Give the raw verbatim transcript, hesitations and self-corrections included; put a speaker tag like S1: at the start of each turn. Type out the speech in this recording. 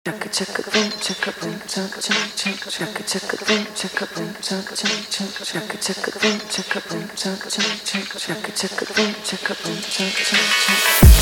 S1: Chaka chaka boom, chaka boom, chaka chaka chaka chaka chaka boom, chaka boom, chaka chaka chaka chaka chaka boom, chaka boom, chaka chaka chaka chaka chaka boom, chaka boom, chaka chaka chaka.